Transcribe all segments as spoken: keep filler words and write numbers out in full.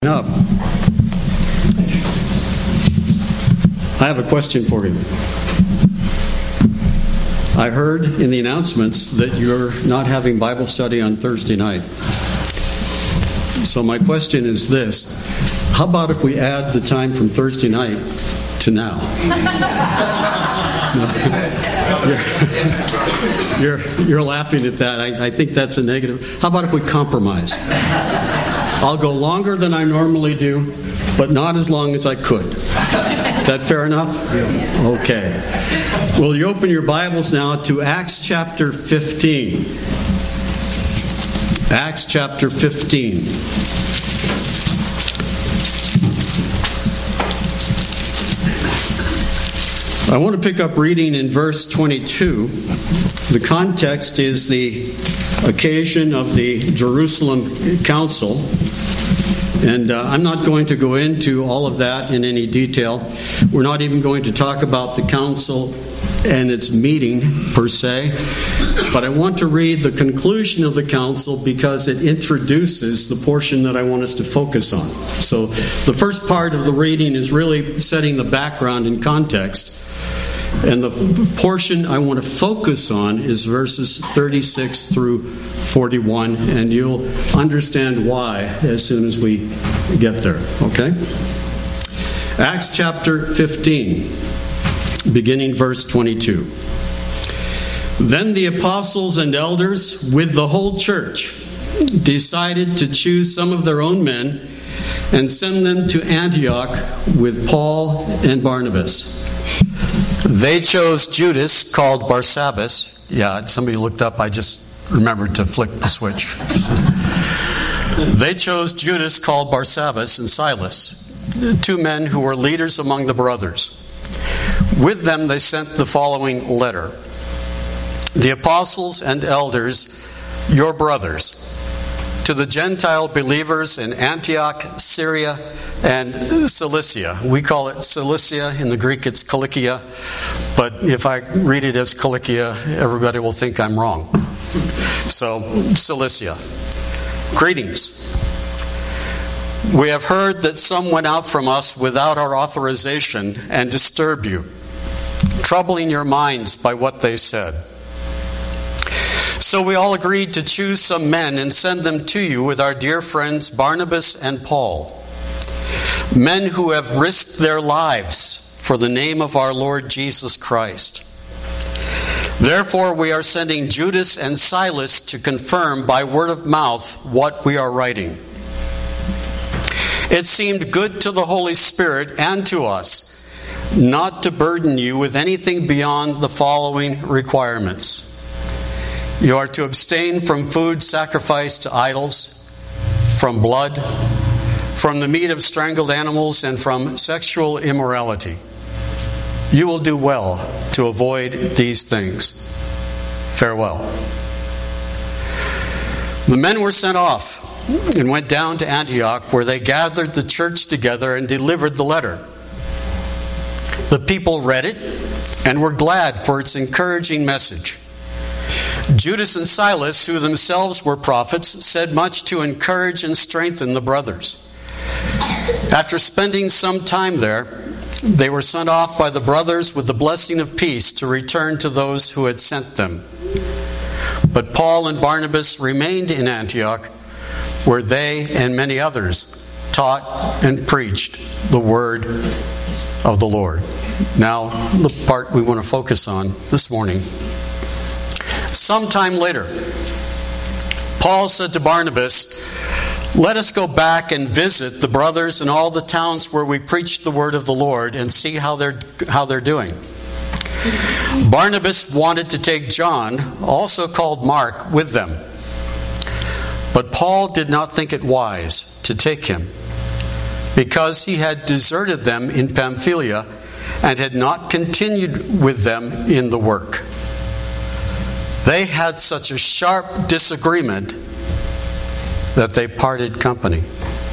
Up. I have a question for you. I heard in the announcements that you're not having Bible study on Thursday night. So my question is this: how about if we add the time from Thursday night to now? No. You're, you're, you're laughing at that. I, I think that's a negative. How about if we compromise? I'll go longer than I normally do, but not as long as I could. Is that fair enough? Okay. Will you open your Bibles now to Acts chapter fifteen? Acts chapter fifteen. I want to pick up reading in verse twenty-two. The context is the occasion of the Jerusalem Council. And uh, I'm not going to go into all of that in any detail. We're not even going to talk about the council and its meeting per se. But I want to read the conclusion of the council because it introduces the portion that I want us to focus on. So the first part of the reading is really setting the background and context. And the portion I want to focus on is verses thirty-six through forty-one, and you'll understand why as soon as we get there, okay? Acts chapter fifteen, beginning verse twenty-two. Then the apostles and elders with the whole church decided to choose some of their own men and send them to Antioch with Paul and Barnabas. They chose Judas, called Barsabbas. Yeah, somebody looked up. I just remembered to flick the switch. They chose Judas, called Barsabbas, and Silas, two men who were leaders among the brothers. With them they sent the following letter. The apostles and elders, your brothers, to the Gentile believers in Antioch, Syria, and Cilicia. We call it Cilicia. In the Greek it's Kilikia. But if I read it as Kilikia, everybody will think I'm wrong. So, Cilicia. Greetings. We have heard that some went out from us without our authorization and disturbed you, troubling your minds by what they said. So we all agreed to choose some men and send them to you with our dear friends Barnabas and Paul, men who have risked their lives for the name of our Lord Jesus Christ. Therefore we are sending Judas and Silas to confirm by word of mouth what we are writing. It seemed good to the Holy Spirit and to us not to burden you with anything beyond the following requirements. You are to abstain from food sacrificed to idols, from blood, from the meat of strangled animals, and from sexual immorality. You will do well to avoid these things. Farewell. The men were sent off and went down to Antioch, where they gathered the church together and delivered the letter. The people read it and were glad for its encouraging message. Judas and Silas, who themselves were prophets, said much to encourage and strengthen the brothers. After spending some time there, they were sent off by the brothers with the blessing of peace to return to those who had sent them. But Paul and Barnabas remained in Antioch, where they and many others taught and preached the word of the Lord. Now, the part we want to focus on this morning. Sometime later, Paul said to Barnabas, "Let us go back and visit the brothers in all the towns where we preached the word of the Lord and see how they're how they're doing." Barnabas wanted to take John, also called Mark, with them. But Paul did not think it wise to take him, because he had deserted them in Pamphylia and had not continued with them in the work. They had such a sharp disagreement that they parted company.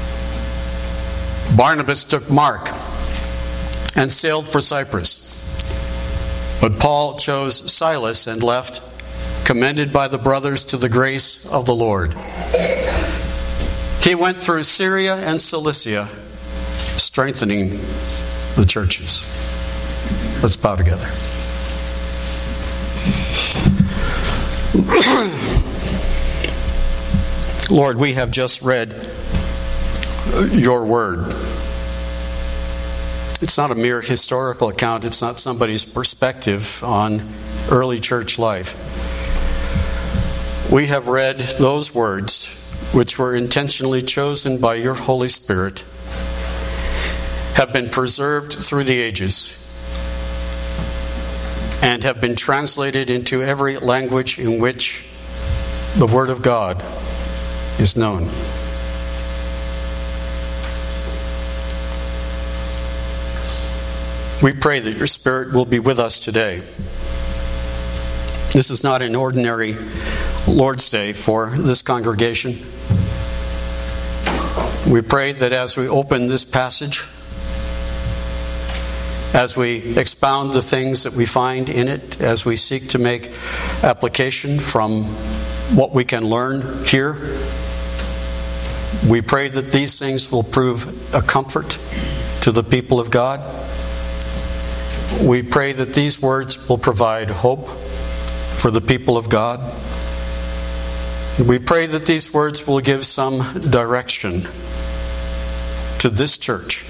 Barnabas took Mark and sailed for Cyprus. But Paul chose Silas and left, commended by the brothers to the grace of the Lord. He went through Syria and Cilicia, strengthening the churches. Let's bow together. Lord, we have just read your word. It's not a mere historical account. It's not somebody's perspective on early church life. We have read those words which were intentionally chosen by your Holy Spirit, have been preserved through the ages, and have been translated into every language in which the Word of God is known. We pray that your Spirit will be with us today. This is not an ordinary Lord's Day for this congregation. We pray that as we open this passage, as we expound the things that we find in it, as we seek to make application from what we can learn here, we pray that these things will prove a comfort to the people of God. We pray that these words will provide hope for the people of God. We pray that these words will give some direction to this church,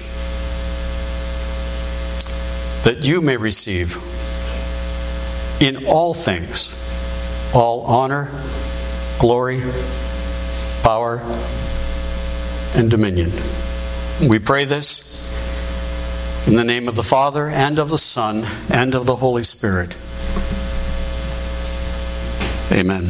that you may receive in all things all honor, glory, power, and dominion. We pray this in the name of the Father, and of the Son, and of the Holy Spirit. Amen.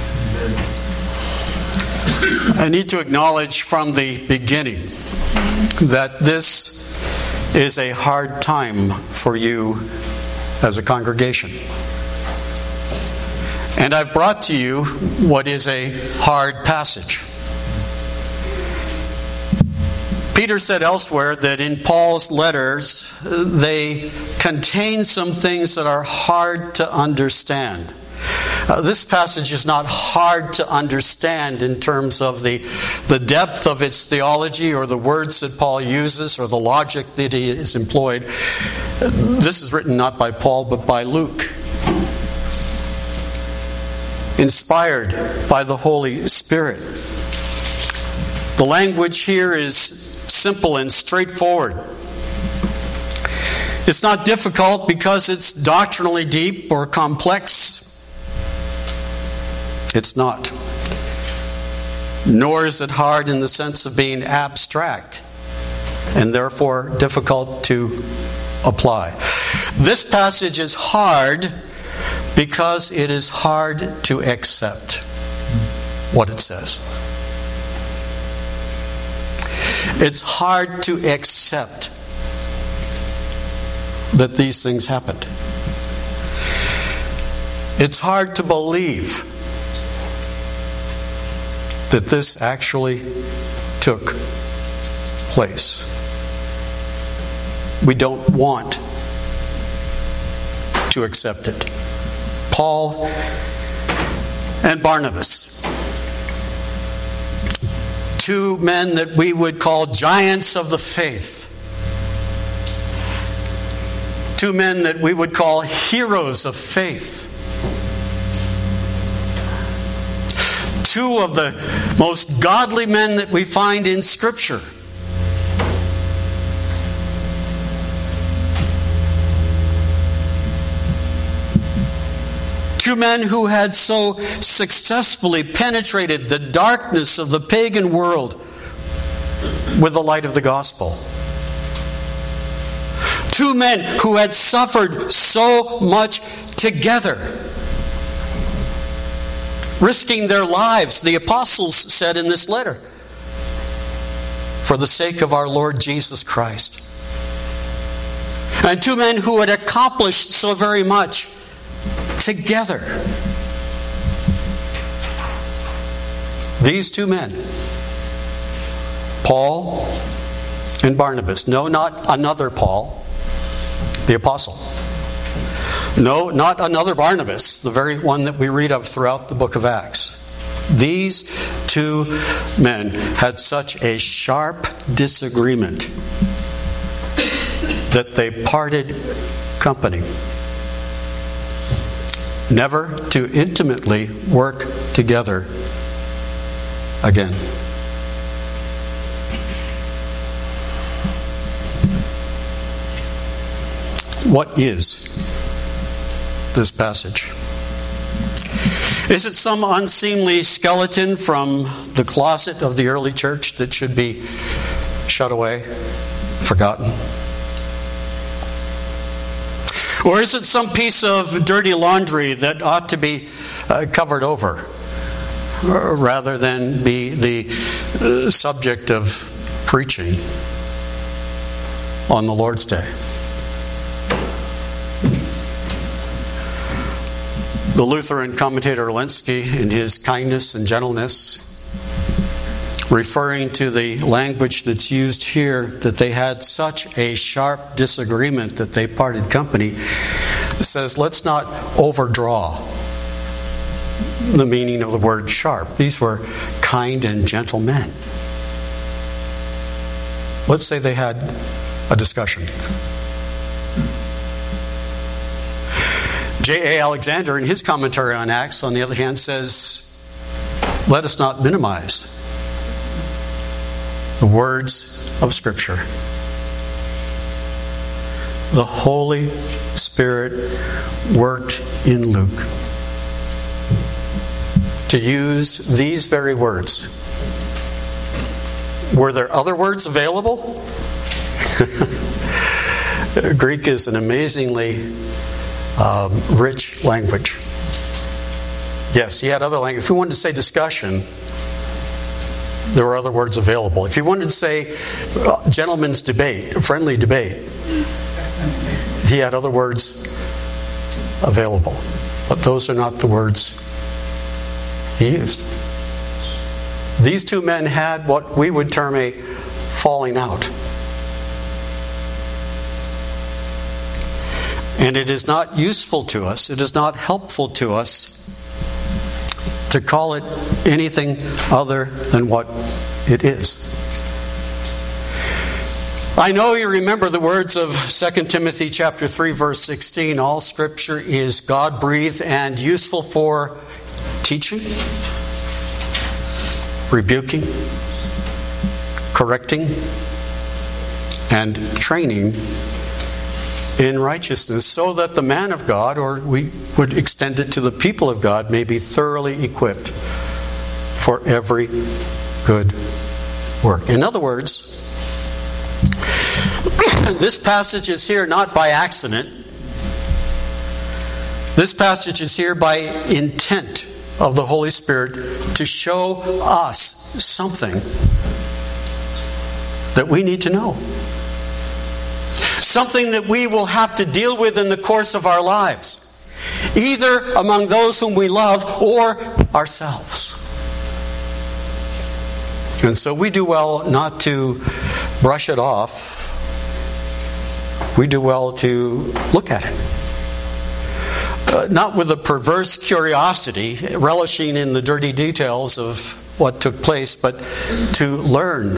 I need to acknowledge from the beginning that this is a hard time for you as a congregation. And I've brought to you what is a hard passage. Peter said elsewhere that in Paul's letters, they contain some things that are hard to understand. Uh, this passage is not hard to understand in terms of the, the depth of its theology or the words that Paul uses or the logic that he is employed. This is written not by Paul but by Luke, inspired by the Holy Spirit. The language here is simple and straightforward. It's not difficult because it's doctrinally deep or complex. It's not. Nor is it hard in the sense of being abstract and therefore difficult to apply. This passage is hard because it is hard to accept what it says. It's hard to accept that these things happened. It's hard to believe that this actually took place. We don't want to accept it. Paul and Barnabas, two men that we would call giants of the faith, two men that we would call heroes of faith, two of the most godly men that we find in Scripture. Two men who had so successfully penetrated the darkness of the pagan world with the light of the gospel. Two men who had suffered so much together, risking their lives, the apostles said in this letter, for the sake of our Lord Jesus Christ. And two men who had accomplished so very much together. These two men, Paul and Barnabas. No, not another Paul, the apostle. No, not another Barnabas, the very one that we read of throughout the book of Acts. These two men had such a sharp disagreement that they parted company, never to intimately work together again. What is this passage? Is it some unseemly skeleton from the closet of the early church that should be shut away, forgotten? Or is it some piece of dirty laundry that ought to be uh, covered over, rather than be the uh, subject of preaching on the Lord's Day? The Lutheran commentator Lenski, in his kindness and gentleness, referring to the language that's used here, that they had such a sharp disagreement that they parted company, says, let's not overdraw the meaning of the word sharp. These were kind and gentle men. Let's say they had a discussion. J A Alexander, in his commentary on Acts, on the other hand, says, let us not minimize the words of Scripture. The Holy Spirit worked in Luke to use these very words. Were there other words available? Greek is an amazingly um, rich language. Yes, he had other language. If he wanted to say discussion, there were other words available. If he wanted to say uh, gentleman's debate, friendly debate, he had other words available. But those are not the words he used. These two men had what we would term a falling out. And it is not useful to us, it is not helpful to us to call it anything other than what it is. I know you remember the words of Second Timothy chapter three, verse sixteen. All Scripture is God-breathed and useful for teaching, rebuking, correcting, and training in righteousness, so that the man of God, or we would extend it to the people of God, may be thoroughly equipped for every good work. In other words, this passage is here not by accident. This passage is here by intent of the Holy Spirit to show us something that we need to know. Something that we will have to deal with in the course of our lives, either among those whom we love or ourselves. And so we do well not to brush it off. We do well to look at it. Uh, not with a perverse curiosity, relishing in the dirty details of what took place, but to learn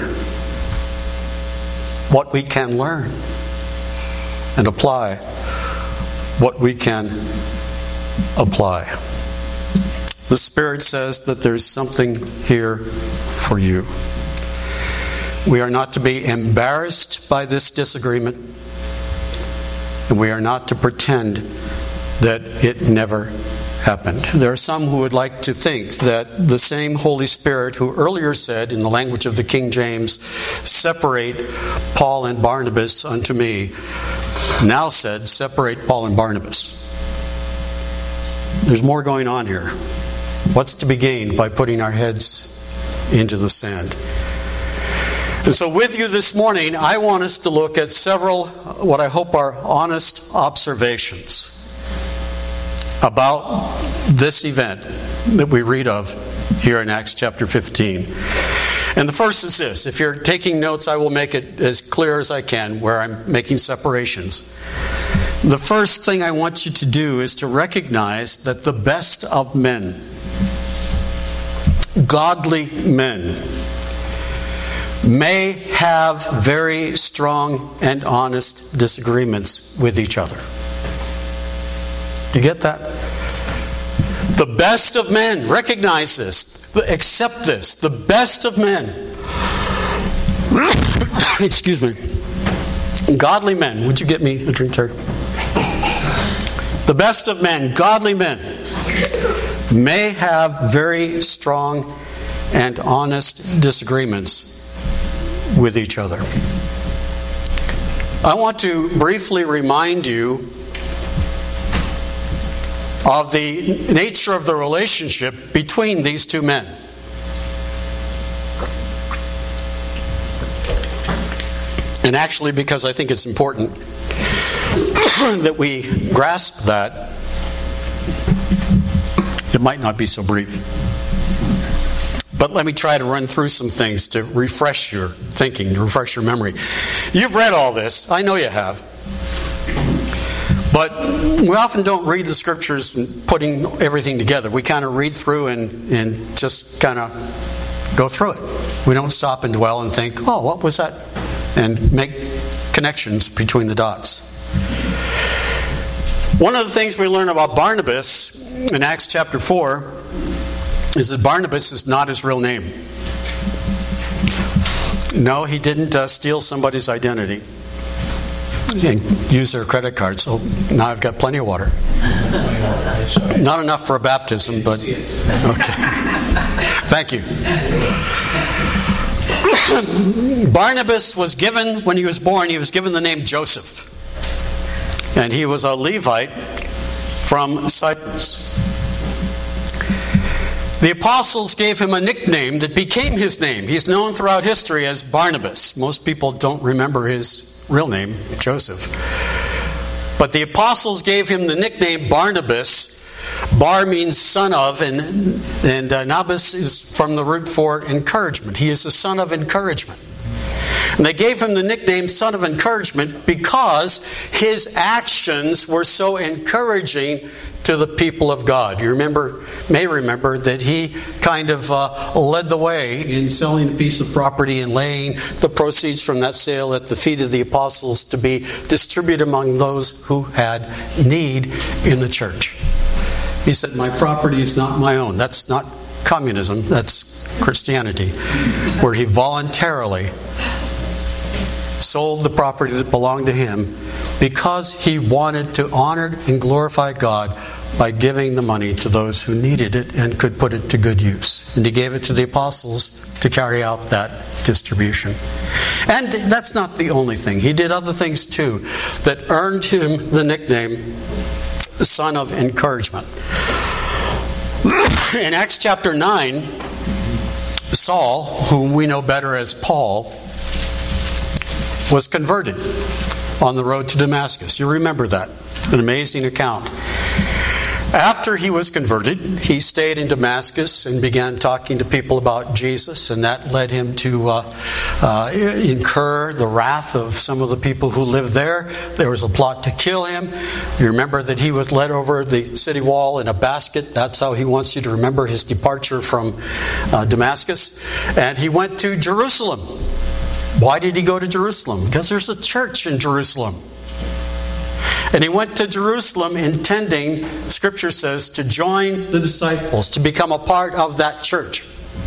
what we can learn and apply what we can apply. The Spirit says that there's something here for you. We are not to be embarrassed by this disagreement, and we are not to pretend that it never happened. There are some who would like to think that the same Holy Spirit who earlier said, in the language of the King James, separate Paul and Barnabas unto me, now said, separate Paul and Barnabas. There's more going on here. What's to be gained by putting our heads into the sand? And so with you this morning, I want us to look at several, what I hope are honest observations about this event that we read of here in Acts chapter fifteen. And the first is this. If you're taking notes, I will make it as clear as I can where I'm making separations. The first thing I want you to do is to recognize that the best of men godly men may have very strong and honest disagreements with each other. Do you get that? The best of men, recognize this, accept this. The best of men, excuse me, godly men, would you get me a drink, Terry? The best of men, godly men, may have very strong and honest disagreements with each other. I want to briefly remind you of the nature of the relationship between these two men. And actually, because I think it's important that we grasp that, it might not be so brief. But let me try to run through some things to refresh your thinking, to refresh your memory. You've read all this. I know you have. But we often don't read the scriptures and putting everything together. We kind of read through and, and just kind of go through it. We don't stop and dwell and think, oh, what was that? And make connections between the dots. One of the things we learn about Barnabas in Acts chapter four is that Barnabas is not his real name. No, he didn't uh, steal somebody's identity and use their credit card. So now I've got plenty of water. Not enough for a baptism, but okay. Thank you. Barnabas was given, when he was born, he was given the name Joseph. And he was a Levite from Cyprus. The apostles gave him a nickname that became his name. He's known throughout history as Barnabas. Most people don't remember his real name, Joseph. But the apostles gave him the nickname Barnabas. Bar means son of, and, and uh, Nabas is from the root for encouragement. He is a son of encouragement. And they gave him the nickname Son of Encouragement because his actions were so encouraging to the people of God. You remember, may remember that he kind of uh, led the way in selling a piece of property and laying the proceeds from that sale at the feet of the apostles to be distributed among those who had need in the church. He said, my property is not my own. That's not communism, that's Christianity, where he voluntarily sold the property that belonged to him because he wanted to honor and glorify God by giving the money to those who needed it and could put it to good use. And he gave it to the apostles to carry out that distribution. And that's not the only thing. He did other things too that earned him the nickname Son of Encouragement. In Acts chapter nine, Saul, whom we know better as Paul, was converted on the road to Damascus. You remember that. An amazing account. After he was converted, he stayed in Damascus and began talking to people about Jesus, and that led him to uh, uh, incur the wrath of some of the people who lived there. There was a plot to kill him. You remember that he was led over the city wall in a basket. That's how he wants you to remember his departure from uh, Damascus. And he went to Jerusalem. Why did he go to Jerusalem? Because there's a church in Jerusalem. And he went to Jerusalem intending, Scripture says, to join the disciples, to become a part of that church.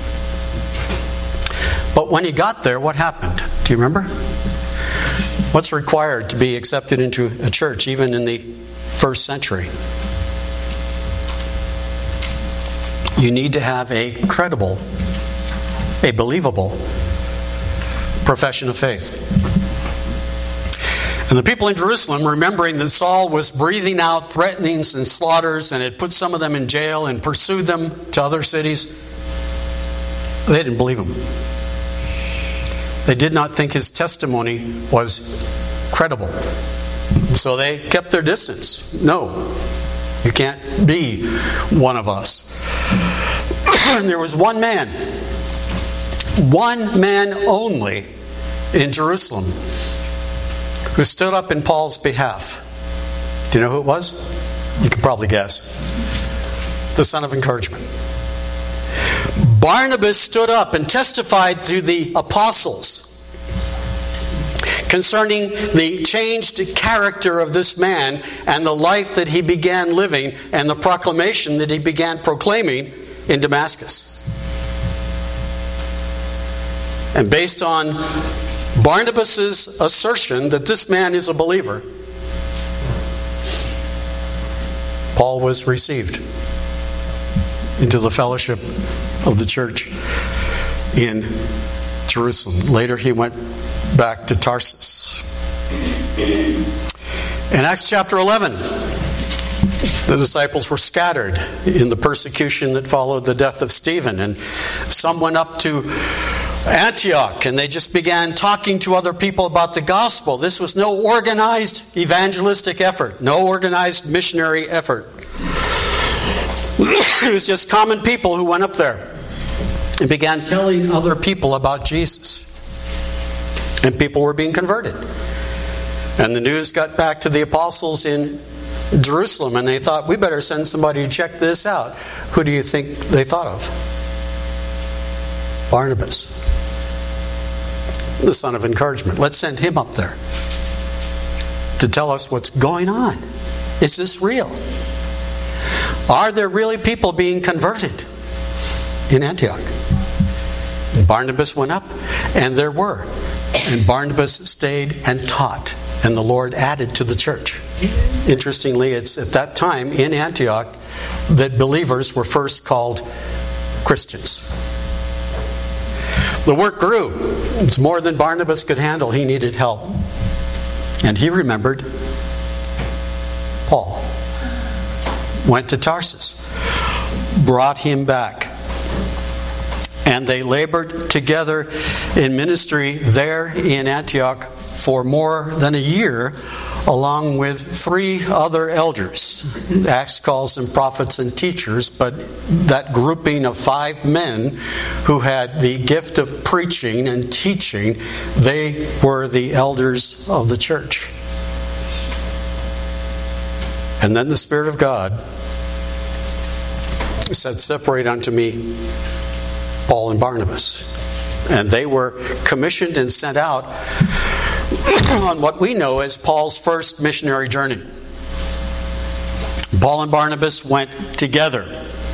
But when he got there, what happened? Do you remember? What's required to be accepted into a church, even in the first century? You need to have a credible, a believable profession of faith. And the people in Jerusalem, remembering that Saul was breathing out threatenings and slaughters and had put some of them in jail and pursued them to other cities, they didn't believe him. They did not think his testimony was credible. So they kept their distance. No, you can't be one of us. And there was one man, one man only in Jerusalem who stood up in Paul's behalf. Do you know who it was? You can probably guess. The Son of Encouragement. Barnabas stood up and testified to the apostles concerning the changed character of this man and the life that he began living and the proclamation that he began proclaiming in Damascus. And based on Barnabas' assertion that this man is a believer, Paul was received into the fellowship of the church in Jerusalem. Later he went back to Tarsus. In Acts chapter eleven, the disciples were scattered in the persecution that followed the death of Stephen, and some went up to Antioch and they just began talking to other people about the gospel. This was no organized evangelistic effort, no organized missionary effort. It was just common people who went up there and began telling other people about Jesus. And people were being converted. And the news got back to the apostles in Jerusalem, and they thought, we better send somebody to check this out. Who do you think they thought of? Barnabas, the son of encouragement. Let's send him up there to tell us what's going on. Is this real? Are there really people being converted in Antioch? And Barnabas went up, and there were. And Barnabas stayed and taught, and the Lord added to the church. Interestingly, it's at that time in Antioch that believers were first called Christians. The work grew. It's more than Barnabas could handle. He needed help. And he remembered Paul. Went to Tarsus. Brought him back. And they labored together in ministry there in Antioch for more than a year, along with three other elders. Acts calls them prophets and teachers, but that grouping of five men who had the gift of preaching and teaching, they were the elders of the church. And then the Spirit of God said, separate unto me Paul and Barnabas. And they were commissioned and sent out on what we know as Paul's first missionary journey. Paul and Barnabas went together.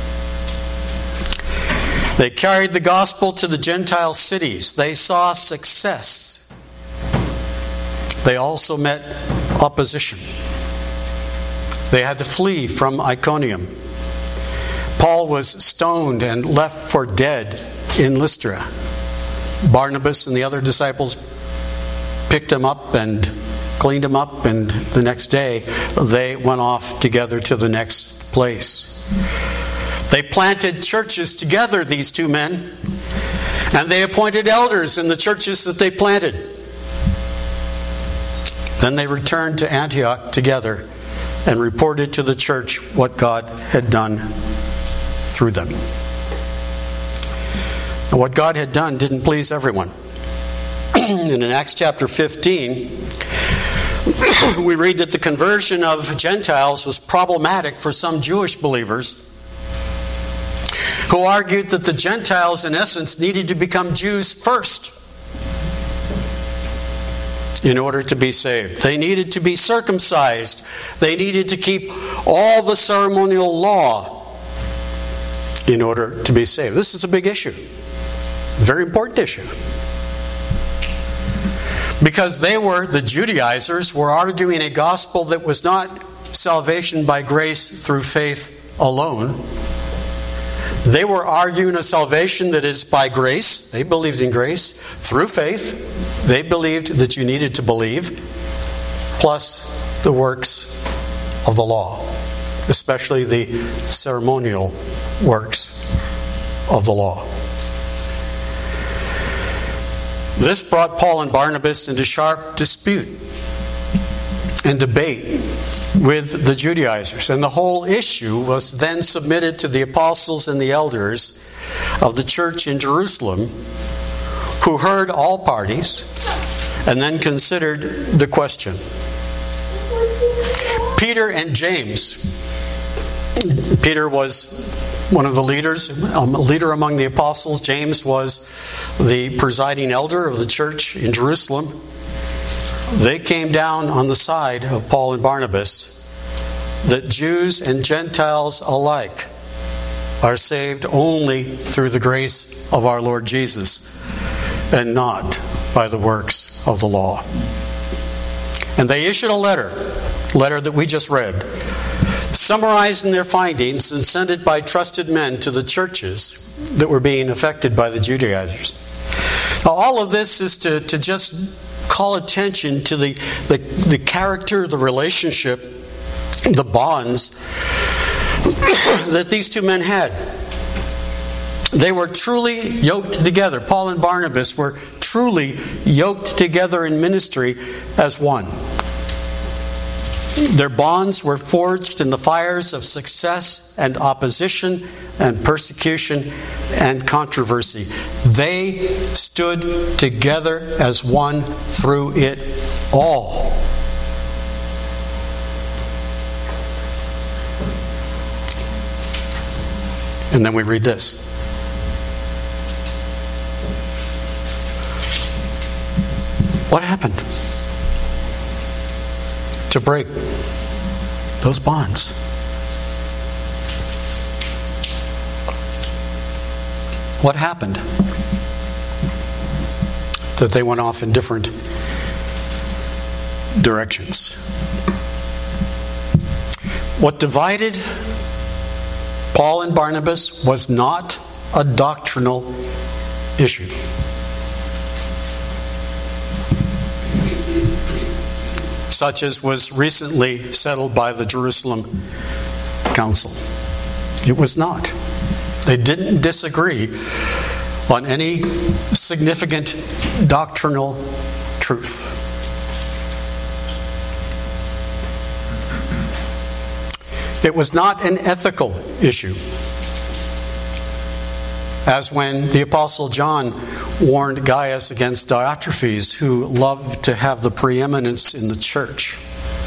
They carried the gospel to the Gentile cities. They saw success. They also met opposition. They had to flee from Iconium. Paul was stoned and left for dead in Lystra. Barnabas and the other disciples picked him up and cleaned him up, and the next day they went off together to the next place. They planted churches together, these two men, and they appointed elders in the churches that they planted. Then they returned to Antioch together and reported to the church what God had done through them. And what God had done didn't please everyone. And in Acts chapter fifteen, we read that the conversion of Gentiles was problematic for some Jewish believers who argued that the Gentiles, in essence, needed to become Jews first in order to be saved. They needed to be circumcised. They needed to keep all the ceremonial law in order to be saved. This is a big issue. Very important issue. Because they were, the Judaizers, were arguing a gospel that was not salvation by grace through faith alone. They were arguing a salvation that is by grace. They believed in grace. Through faith, they believed that you needed to believe, plus the works of the law, especially the ceremonial works of the law. This brought Paul and Barnabas into sharp dispute and debate with the Judaizers. And the whole issue was then submitted to the apostles and the elders of the church in Jerusalem, who heard all parties and then considered the question. Peter and James. Peter was one of the leaders, a leader among the apostles. James was the presiding elder of the church in Jerusalem. They came down on the side of Paul and Barnabas that Jews and Gentiles alike are saved only through the grace of our Lord Jesus and not by the works of the law. And they issued a letter, letter that we just read, summarizing their findings and sent it by trusted men to the churches that were being affected by the Judaizers. Now, all of this is to, to just call attention to the, the, the character, the relationship, the bonds that these two men had. They were truly yoked together. Paul and Barnabas were truly yoked together in ministry as one. Their bonds were forged in the fires of success and opposition and persecution and controversy. They stood together as one through it all. And then we read this. What happened to break those bonds? What happened that they went off in different directions? What divided Paul and Barnabas was not a doctrinal issue. Such as was recently settled by the Jerusalem Council. It was not. They didn't disagree on any significant doctrinal truth. It was not an ethical issue, as when the Apostle John warned Gaius against Diotrephes, who loved to have the preeminence in the church.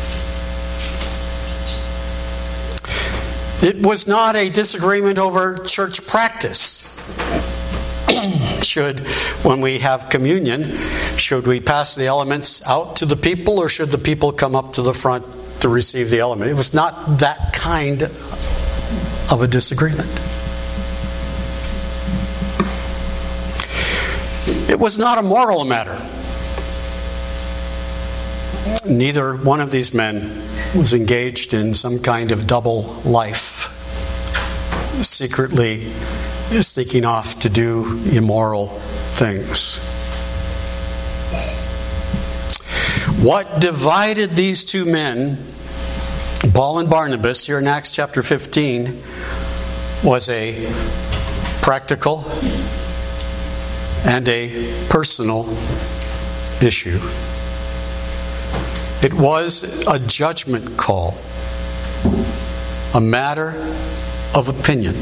It was not a disagreement over church practice. Should, when we have communion, should we pass the elements out to the people, or should the people come up to the front to receive the element? It was not that kind of a disagreement. It was not a moral matter. Neither one of these men was engaged in some kind of double life, secretly sneaking off to do immoral things. What divided these two men, Paul and Barnabas, here in Acts chapter fifteen, was a practical and a personal issue. It was a judgment call, a matter of opinion.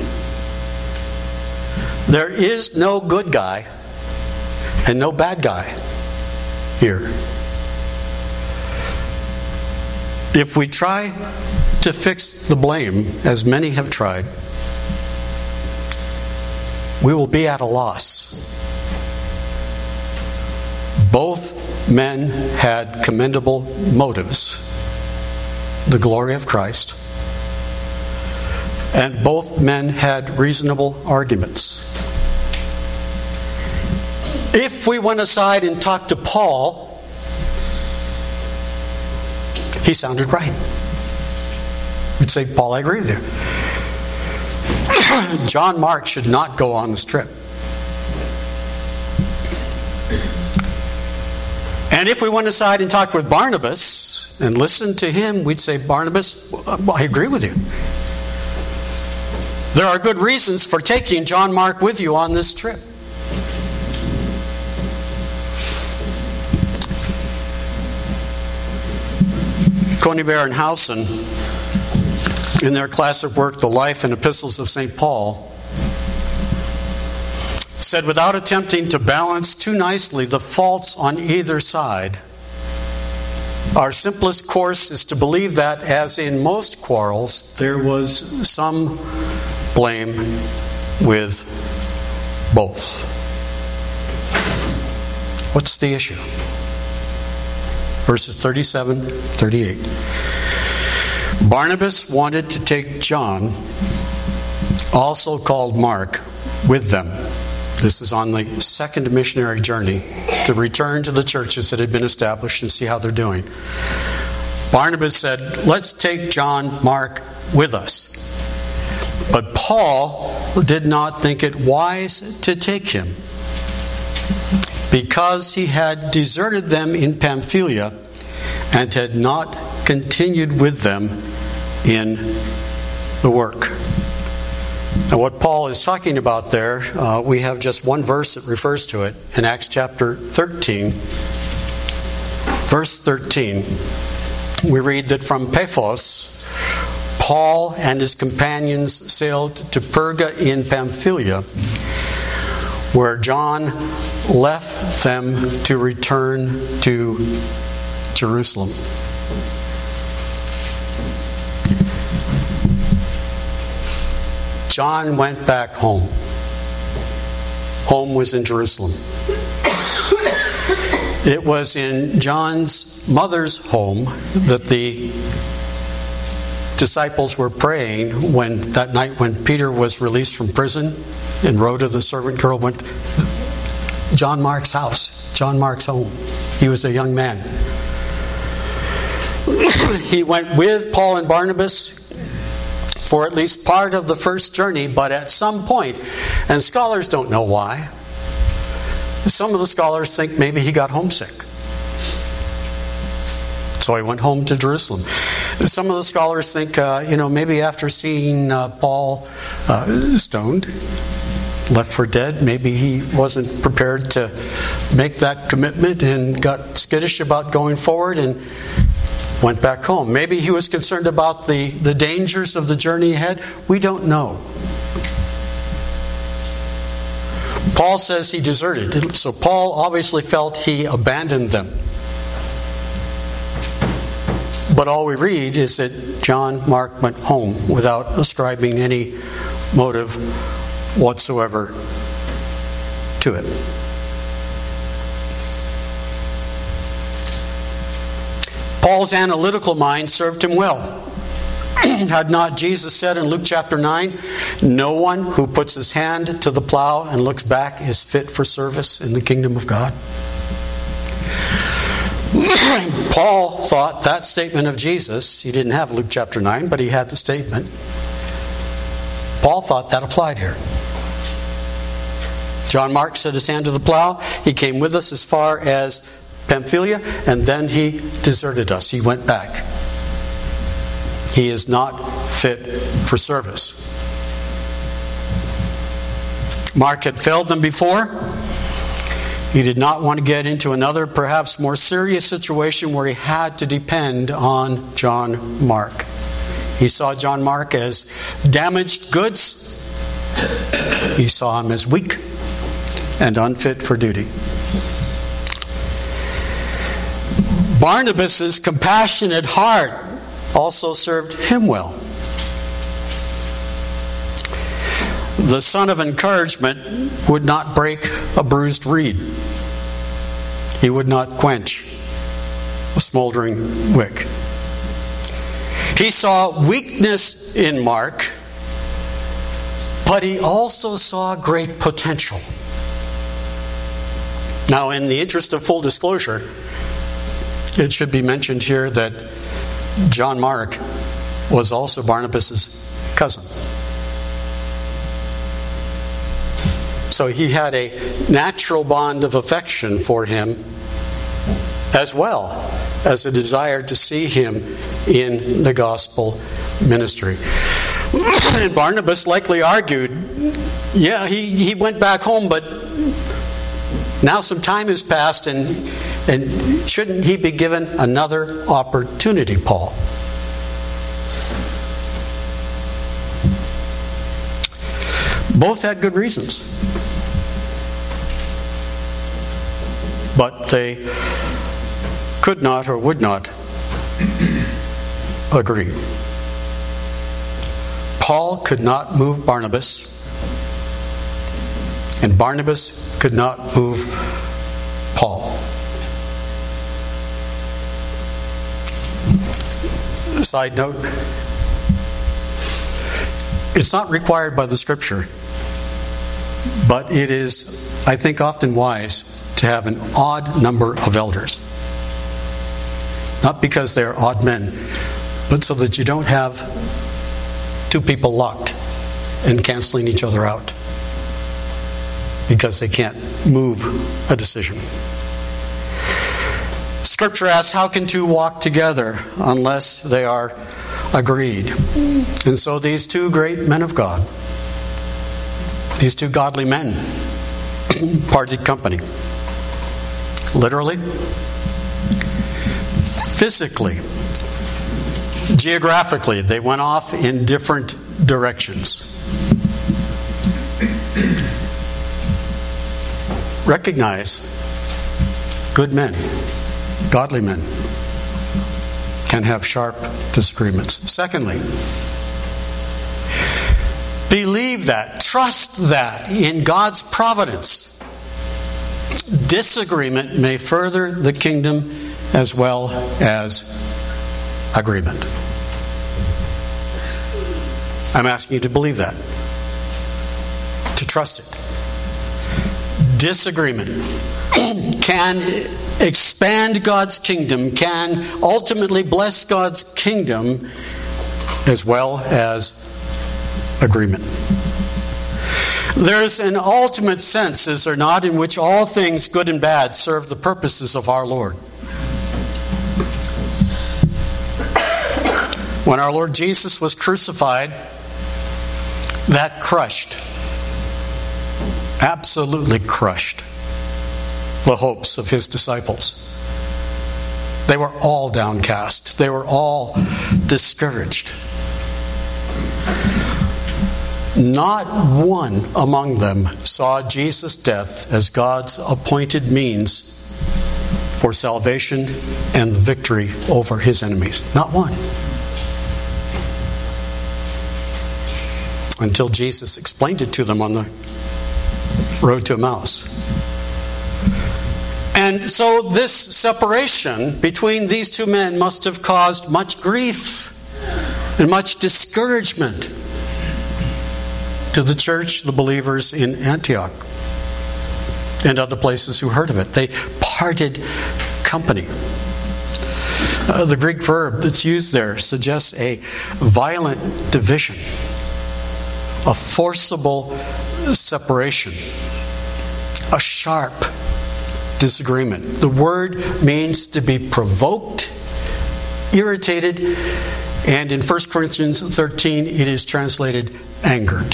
There is no good guy and no bad guy here. If we try to fix the blame, as many have tried, we will be at a loss. Both men had commendable motives, the glory of Christ, and both men had reasonable arguments. If we went aside and talked to Paul, he sounded right. We'd say, Paul, I agree with you. John Mark should not go on this trip. And if we went aside and talked with Barnabas and listened to him, we'd say, Barnabas, well, I agree with you. There are good reasons for taking John Mark with you on this trip. Conybeare and Howson, in their classic work, The Life and Epistles of Saint Paul, said, without attempting to balance too nicely the faults on either side, our simplest course is to believe that, as in most quarrels, there was some blame with both. What's the issue? Verses thirty-seven, thirty-eight. Barnabas wanted to take John, also called Mark, with them. This is on the second missionary journey, to return to the churches that had been established and see how they're doing. Barnabas said, let's take John Mark with us. But Paul did not think it wise to take him, because he had deserted them in Pamphylia and had not continued with them in the work. Now, what Paul is talking about there, uh, we have just one verse that refers to it in Acts chapter thirteen. Verse thirteen, we read that from Paphos, Paul and his companions sailed to Perga in Pamphylia, where John left them to return to Jerusalem. John went back home. Home was in Jerusalem. It was in John's mother's home that the disciples were praying when that night when Peter was released from prison and Rhoda, the servant girl, went to John Mark's house, John Mark's home. He was a young man. He went with Paul and Barnabas for at least part of the first journey, but at some point, and scholars don't know why, some of the scholars think maybe he got homesick. So he went home to Jerusalem. Some of the scholars think, uh, you know, maybe after seeing uh, Paul uh, stoned, left for dead, maybe he wasn't prepared to make that commitment and got skittish about going forward and went back home. Maybe he was concerned about the, the dangers of the journey ahead. We don't know. Paul says he deserted. So Paul obviously felt he abandoned them. But all we read is that John Mark went home without ascribing any motive whatsoever to it. Paul's analytical mind served him well. Had not Jesus said in Luke chapter nine, no one who puts his hand to the plow and looks back is fit for service in the kingdom of God? Paul thought that statement of Jesus, he didn't have Luke chapter nine, but he had the statement. Paul thought that applied here. John Mark set his hand to the plow. He came with us as far as Pamphylia, and then he deserted us. He went back. He is not fit for service. Mark had failed them before. He did not want to get into another, perhaps more serious situation where he had to depend on John Mark. He saw John Mark as damaged goods. He saw him as weak and unfit for duty. Barnabas' compassionate heart also served him well. The son of encouragement would not break a bruised reed. He would not quench a smoldering wick. He saw weakness in Mark, but he also saw great potential. Now, in the interest of full disclosure, it should be mentioned here that John Mark was also Barnabas' cousin. So he had a natural bond of affection for him, as well as a desire to see him in the gospel ministry. And Barnabas likely argued, yeah, he, he went back home, but now some time has passed, and, and shouldn't he be given another opportunity, Paul? Both had good reasons. But they could not or would not agree. Paul could not move Barnabas, and Barnabas could not move Paul. Side note, it's not required by the Scripture, but it is, I think, often wise to have an odd number of elders. Not because they are odd men, but so that you don't have two people locked and canceling each other out because they can't move a decision. Scripture asks, how can two walk together unless they are agreed? And so these two great men of God, these two godly men, parted company. Literally, physically, geographically, they went off in different directions. Recognize, good men, godly men, can have sharp disagreements. Secondly, believe that, trust that in God's providence. Disagreement may further the kingdom as well as agreement. I'm asking you to believe that, to trust it. Disagreement can expand God's kingdom, can ultimately bless God's kingdom as well as agreement. There's an ultimate sense, is there not, in which all things, good and bad, serve the purposes of our Lord. When our Lord Jesus was crucified, that crushed, absolutely crushed, the hopes of his disciples. They were all downcast. They were all discouraged. Not one among them saw Jesus' death as God's appointed means for salvation and the victory over his enemies. Not one. Until Jesus explained it to them on the road to Emmaus. And so this separation between these two men must have caused much grief and much discouragement to the church, the believers in Antioch and other places who heard of it. They parted company. Uh, the Greek verb that's used there suggests a violent division, a forcible separation, a sharp disagreement. The word means to be provoked, irritated, and in First Corinthians thirteen it is translated angered.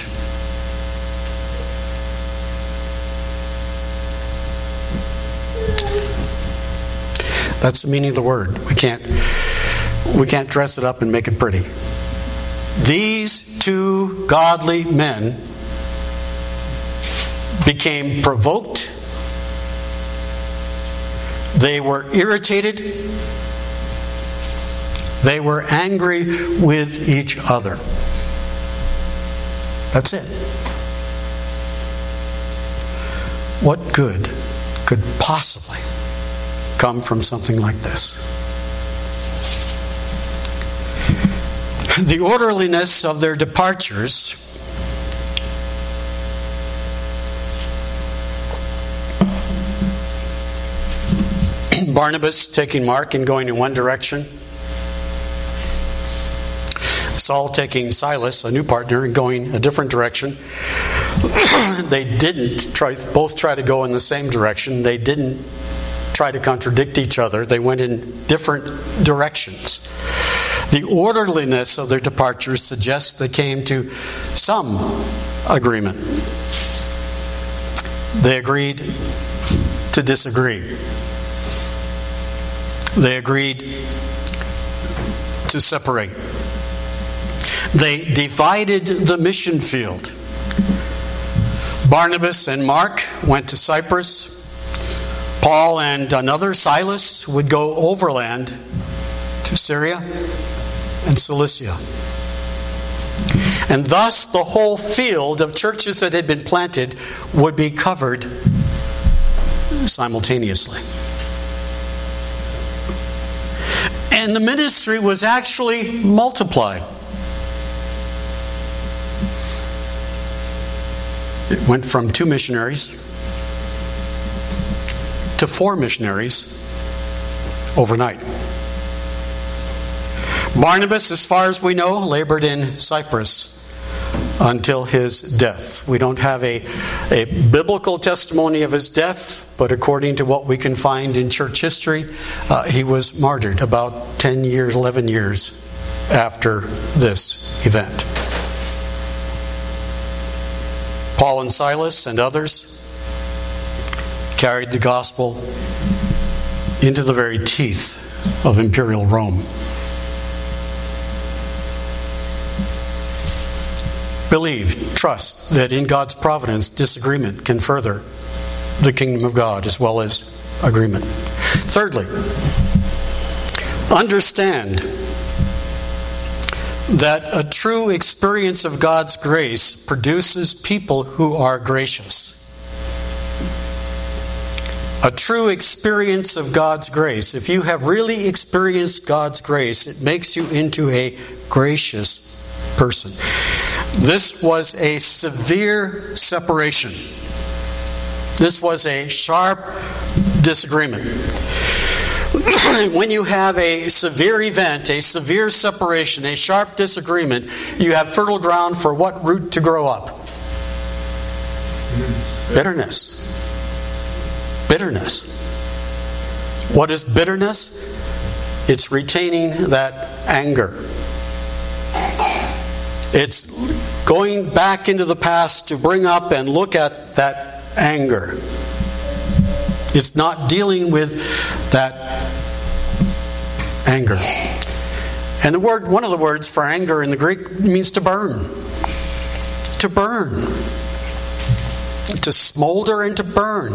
That's the meaning of the word. We can't we can't dress it up and make it pretty. These two godly men became provoked. They were irritated. They were angry with each other. That's it. What good could possibly come from something like this? The orderliness of their departures Barnabas taking Mark and going in one direction, Saul taking Silas, a new partner, and going a different direction. They didn't try, both try to go in the same direction. They didn't try to contradict each other. They went in different directions. The orderliness of their departures suggests they came to some agreement. They agreed to disagree. They agreed to separate. They divided the mission field. Barnabas and Mark went to Cyprus. Paul and another, Silas, would go overland to Syria and Cilicia. And thus the whole field of churches that had been planted would be covered simultaneously. And the ministry was actually multiplied. It went from two missionaries to four missionaries overnight. Barnabas, as far as we know, labored in Cyprus until his death. We don't have a, a biblical testimony of his death, but according to what we can find in church history, uh, he was martyred about ten years, eleven years after this event. Paul and Silas and others carried the gospel into the very teeth of imperial Rome. Believe, trust that in God's providence, disagreement can further the kingdom of God as well as agreement. Thirdly, understand that a true experience of God's grace produces people who are gracious. A true experience of God's grace. If you have really experienced God's grace, it makes you into a gracious person. This was a severe separation. This was a sharp disagreement. When you have a severe event, a severe separation, a sharp disagreement, you have fertile ground for what root to grow up? Bitterness. Bitterness. What is bitterness? It's retaining that anger. It's going back into the past to bring up and look at that anger. It's not dealing with that anger. And the word, one of the words for anger in the Greek means to burn. To burn. To smolder and to burn.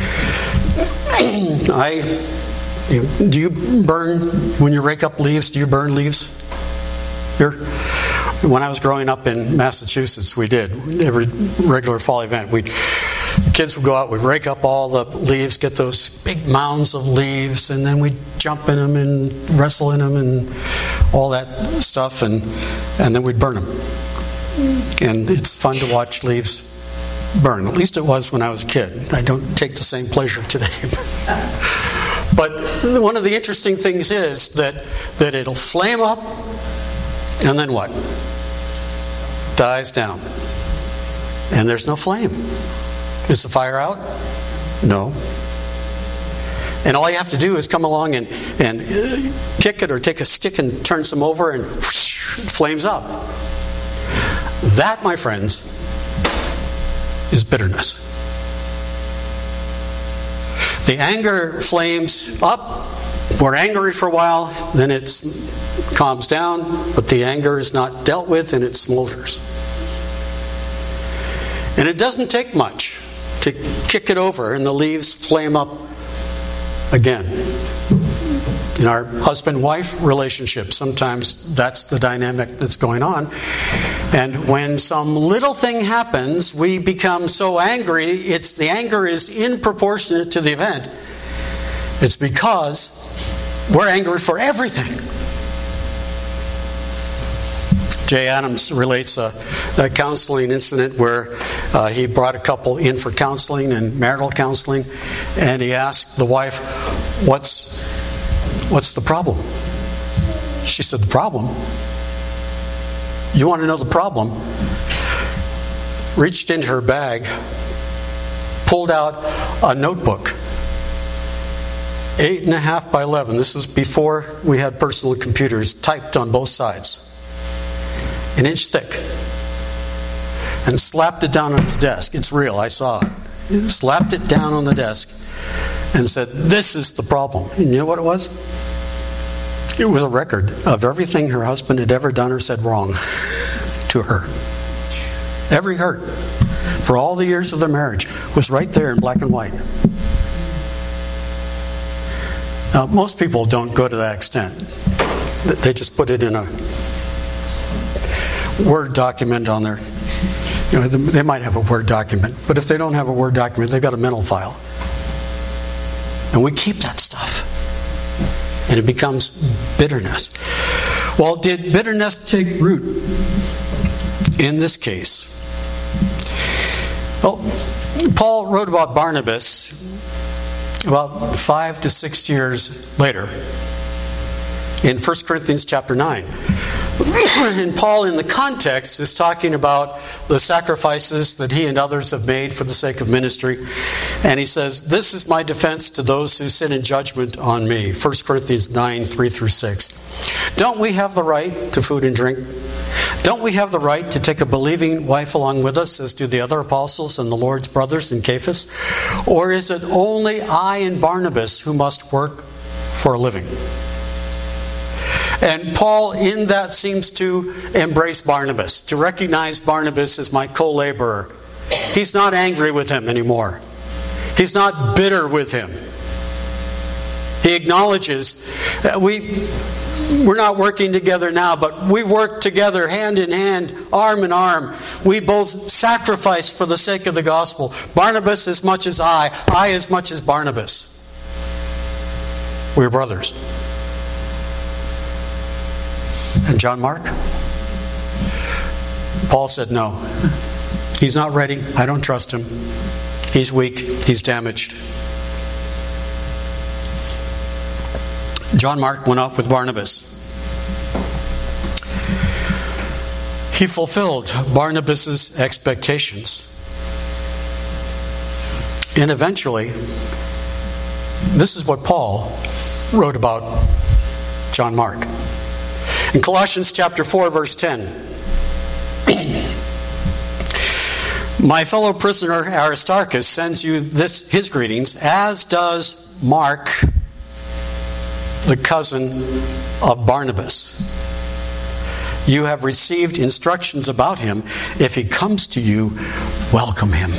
I do you burn when you rake up leaves? Do you burn leaves? Here? When I was growing up in Massachusetts, we did. Every regular fall event, we'd kids would go out, we'd rake up all the leaves, get those big mounds of leaves, and then we'd jump in them and wrestle in them and all that stuff, and and then we'd burn them. And it's fun to watch leaves burn. At least it was when I was a kid. I don't take the same pleasure today. But one of the interesting things is that, that it'll flame up, and then what? Dies down. And there's no flame. Is the fire out? No. And all you have to do is come along and, and kick it or take a stick and turn some over and whoosh, it flames up. That, my friends, is bitterness. The anger flames up. We're angry for a while, then it calms down, but the anger is not dealt with and it smolders. And it doesn't take much to kick it over and the leaves flame up again. In our husband-wife relationship, sometimes that's the dynamic that's going on. And when some little thing happens, we become so angry, it's the anger is disproportionate to the event. It's because we're angry for everything. Jay Adams relates a, a counseling incident where uh, he brought a couple in for counseling and marital counseling, and he asked the wife, "What's what's the problem?" She said, "The problem? You want to know the problem?" Reached into her bag, pulled out a notebook. Eight and a half by eleven. This was before we had personal computers, typed on both sides. An inch thick. And slapped it down on his desk. It's real, I saw it. Slapped it down on the desk and said, "This is the problem." And you know what it was? It was a record of everything her husband had ever done or said wrong to her. Every hurt for all the years of their marriage was right there in black and white. Now, most people don't go to that extent. They just put it in a... Word document on their, you know, they might have a Word document, but if they don't have a Word document, they've got a mental file. And we keep that stuff. And it becomes bitterness. Well, did bitterness take root in this case? Well, Paul wrote about Barnabas about five to six years later in First Corinthians chapter nine. And Paul, in the context, is talking about the sacrifices that he and others have made for the sake of ministry. And he says, "This is my defense to those who sit in judgment on me." First Corinthians nine, three through six. Don't we have the right to food and drink? Don't we have the right to take a believing wife along with us, as do the other apostles and the Lord's brothers in Cephas? Or is it only I and Barnabas who must work for a living? And Paul, in that, seems to embrace Barnabas, to recognize Barnabas as my co-laborer. He's not angry with him anymore. He's not bitter with him. He acknowledges that we, we're not working together now, but we work together hand in hand, arm in arm. We both sacrifice for the sake of the gospel. Barnabas as much as I, I as much as Barnabas. We're brothers. And John Mark? Paul said no. He's not ready. I don't trust him. He's weak. He's damaged. John Mark went off with Barnabas. He fulfilled Barnabas' expectations. And eventually, this is what Paul wrote about John Mark. In Colossians chapter four, verse ten, "My fellow prisoner Aristarchus sends you this his greetings, as does Mark, the cousin of Barnabas. You have received instructions about him. If he comes to you, welcome him."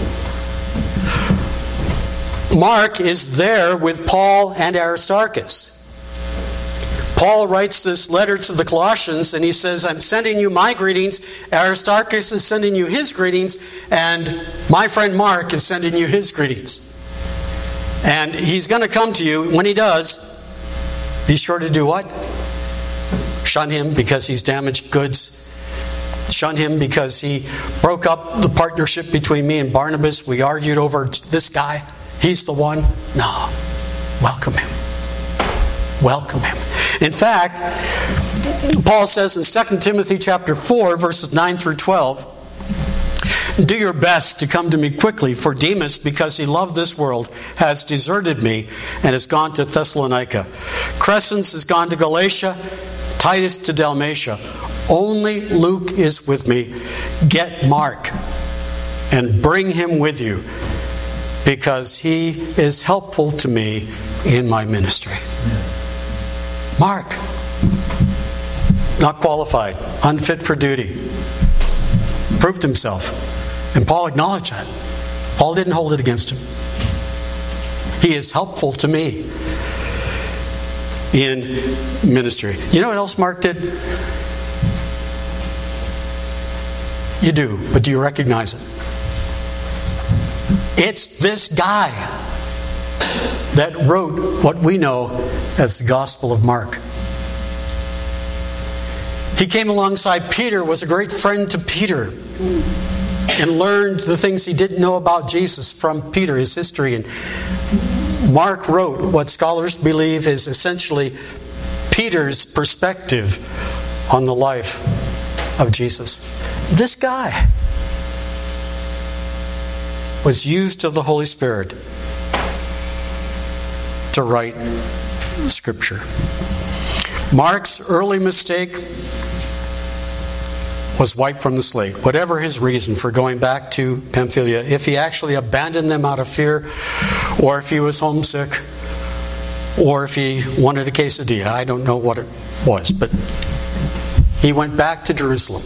Mark is there with Paul and Aristarchus. Paul writes this letter to the Colossians and he says, "I'm sending you my greetings. Aristarchus is sending you his greetings. And my friend Mark is sending you his greetings. And he's going to come to you. When he does, be sure to do what? Shun him because he's damaged goods. Shun him because he broke up the partnership between me and Barnabas. We argued over this guy. He's the one." No. Welcome him. Welcome him. In fact, Paul says in Second Timothy chapter four, verses nine through twelve, "Do your best to come to me quickly, for Demas, because he loved this world, has deserted me and has gone to Thessalonica. Crescens has gone to Galatia, Titus to Dalmatia. Only Luke is with me. Get Mark and bring him with you, because he is helpful to me in my ministry." Mark, not qualified, unfit for duty, proved himself. And Paul acknowledged that. Paul didn't hold it against him. He is helpful to me in ministry. You know what else Mark did? You do, but do you recognize it? It's this guy that wrote what we know as the Gospel of Mark. He came alongside Peter, was a great friend to Peter, and learned the things he didn't know about Jesus from Peter, his history. And Mark wrote what scholars believe is essentially Peter's perspective on the life of Jesus. This guy was used of the Holy Spirit to write Scripture. Mark's early mistake was wiped from the slate. Whatever his reason for going back to Pamphylia, if he actually abandoned them out of fear, or if he was homesick, or if he wanted a quesadilla, I don't know what it was, but he went back to Jerusalem.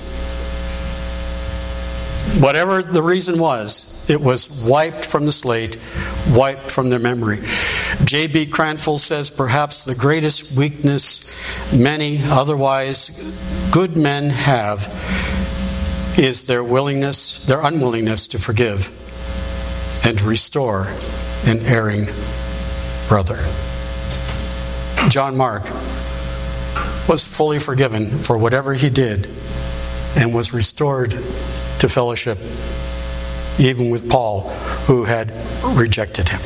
Whatever the reason was, it was wiped from the slate, wiped from their memory. J B Cranfield says perhaps the greatest weakness many otherwise good men have is their willingness, their unwillingness to forgive and to restore an erring brother. John Mark was fully forgiven for whatever he did and was restored to fellowship even with Paul, who had rejected him.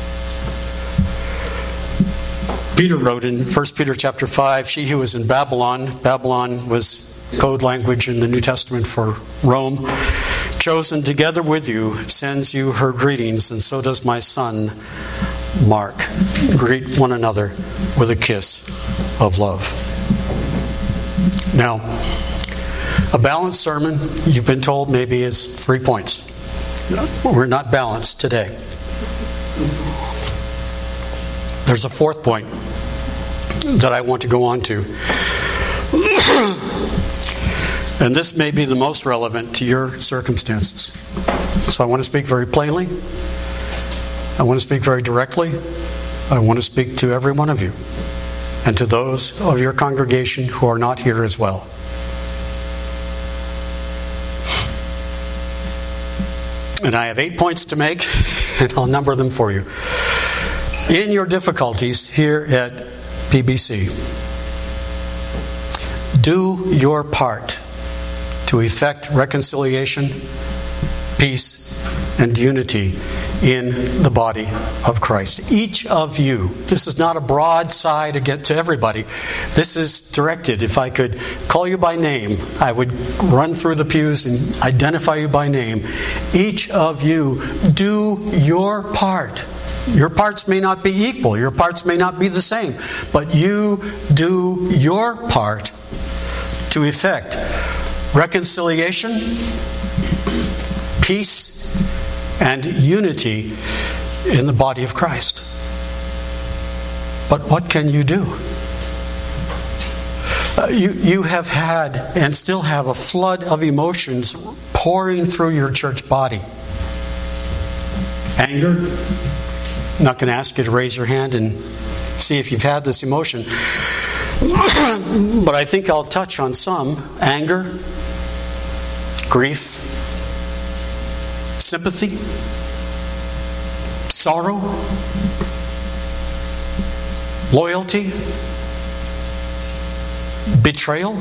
Peter wrote in First Peter chapter five, she who was in Babylon, Babylon was code language in the New Testament for Rome, chosen together with you, sends you her greetings, and so does my son Mark. Greet one another with a kiss of love. Now, a balanced sermon, you've been told, maybe is three points. We're not balanced today. There's a fourth point that I want to go on to. And this may be the most relevant to your circumstances. So I want to speak very plainly. I want to speak very directly. I want to speak to every one of you and to those of your congregation who are not here as well. And I have eight points to make, and I'll number them for you. In your difficulties here at P B C, do your part to effect reconciliation, peace, and unity in the body of Christ. Each of you, this is not a broadside to get to everybody. This is directed. If I could call you by name, I would run through the pews and identify you by name. Each of you, do your part. Your parts may not be equal. Your parts may not be the same. But you do your part to effect reconciliation, peace, and unity in the body of Christ. But what can you do? Uh, you, you have had and still have a flood of emotions pouring through your church body. Anger. I'm not going to ask you to raise your hand and see if you've had this emotion. But I think I'll touch on some. Anger, grief, sympathy, sorrow, loyalty, betrayal,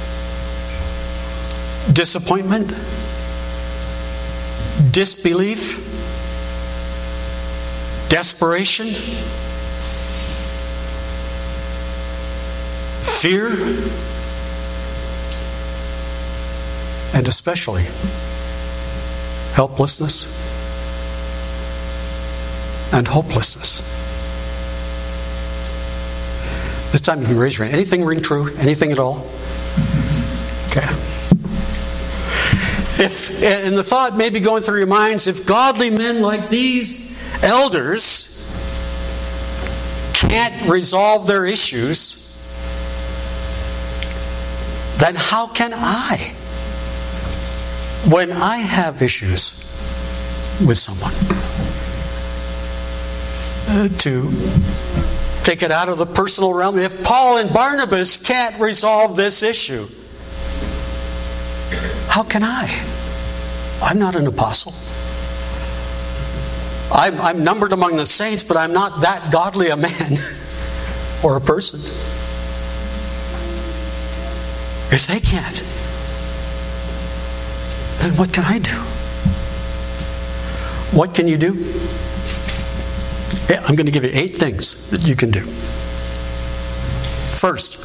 disappointment, disbelief, desperation, fear, and especially helplessness and hopelessness. This time you can raise your hand. Anything ring true? Anything at all? Okay. If, and the thought may be going through your minds, if godly men like these elders can't resolve their issues, then how can I? When I have issues with someone, uh, to take it out of the personal realm, if Paul and Barnabas can't resolve this issue, how can I? I'm not an apostle. I'm, I'm numbered among the saints, but I'm not that godly a man or a person. If they can't, then what can I do? What can you do? Yeah, I'm going to give you eight things that you can do. First,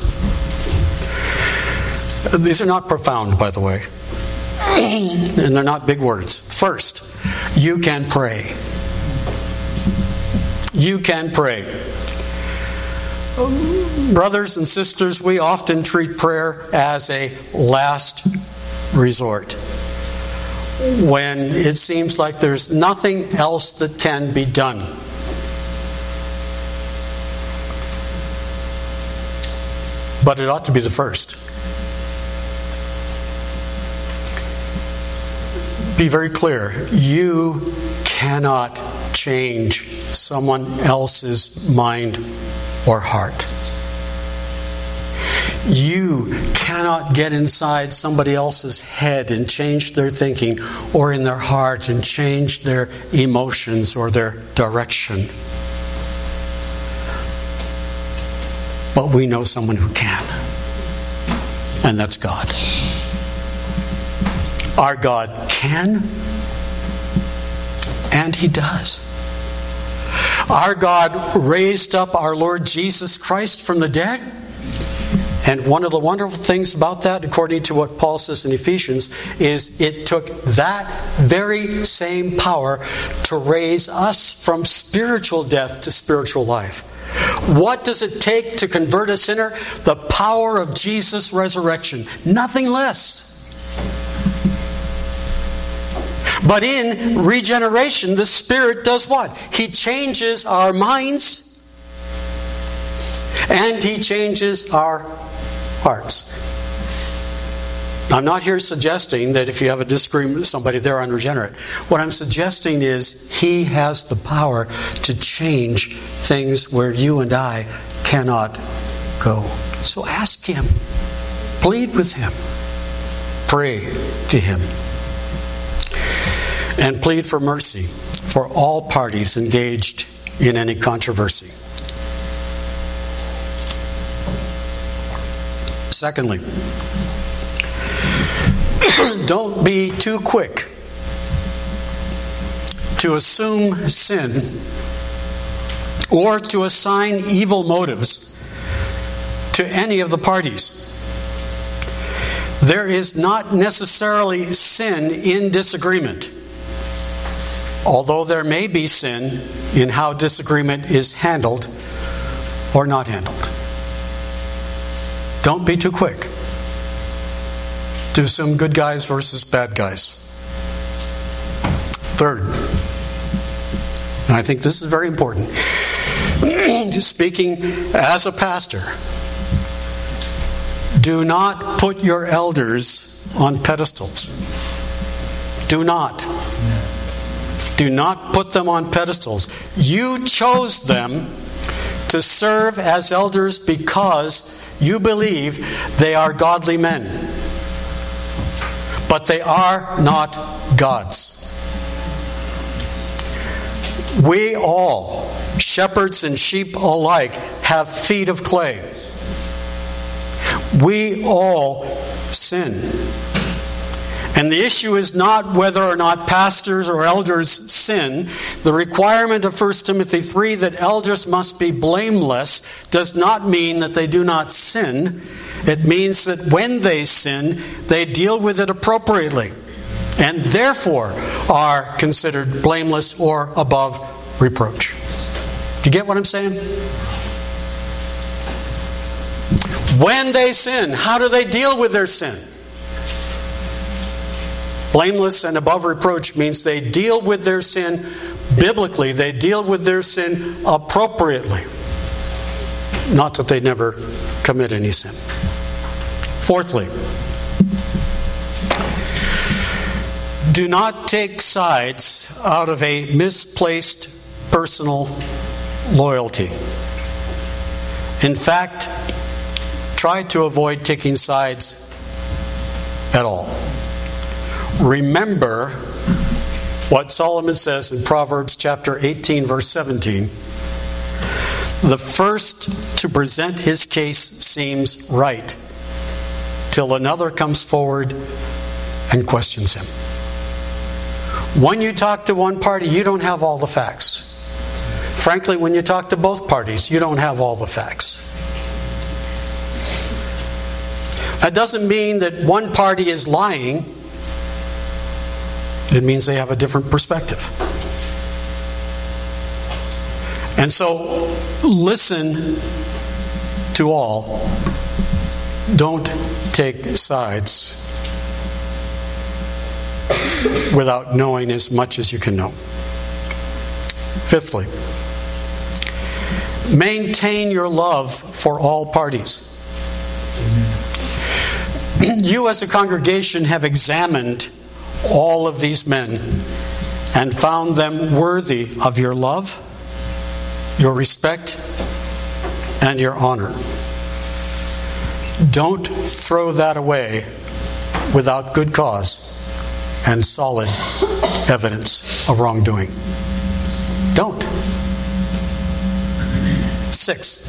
these are not profound, by the way, and they're not big words. First, you can pray. You can pray. Brothers and sisters, we often treat prayer as a last resort, when it seems like there's nothing else that can be done. But it ought to be the first. Be very clear. You cannot change someone else's mind or heart. You cannot get inside somebody else's head and change their thinking, or in their heart and change their emotions or their direction. But we know someone who can, and that's God. Our God can, and He does. Our God raised up our Lord Jesus Christ from the dead. And one of the wonderful things about that, according to what Paul says in Ephesians, is it took that very same power to raise us from spiritual death to spiritual life. What does it take to convert a sinner? The power of Jesus' resurrection. Nothing less. But in regeneration, the Spirit does what? He changes our minds and He changes our hearts. I'm not here suggesting that if you have a disagreement with somebody, they're unregenerate. What I'm suggesting is He has the power to change things where you and I cannot go. So ask Him. Plead with Him. Pray to Him. And plead for mercy for all parties engaged in any controversy. Secondly, don't be too quick to assume sin or to assign evil motives to any of the parties. There is not necessarily sin in disagreement, although there may be sin in how disagreement is handled or not handled. Don't be too quick to assume good guys versus bad guys. Third, and I think this is very important, speaking as a pastor, do not put your elders on pedestals. Do not. Do not put them on pedestals. You chose them to serve as elders because you believe they are godly men. But they are not gods. We all, shepherds and sheep alike, have feet of clay. We all sin. And the issue is not whether or not pastors or elders sin. The requirement of First Timothy three that elders must be blameless does not mean that they do not sin. It means that when they sin, they deal with it appropriately and therefore are considered blameless or above reproach. Do you get what I'm saying? When they sin, how do they deal with their sin? Blameless and above reproach means they deal with their sin biblically. They deal with their sin appropriately. Not that they never commit any sin. Fourthly, do not take sides out of a misplaced personal loyalty. In fact, try to avoid taking sides at all. Remember what Solomon says in Proverbs chapter eighteen, verse seventeen. The first to present his case seems right, till another comes forward and questions him. When you talk to one party, you don't have all the facts. Frankly, when you talk to both parties, you don't have all the facts. That doesn't mean that one party is lying. It means they have a different perspective. And so, listen to all. Don't take sides without knowing as much as you can know. Fifthly, maintain your love for all parties. You as a congregation have examined all of these men and found them worthy of your love, your respect, and your honor. Don't throw that away without good cause and solid evidence of wrongdoing. Don't. Six,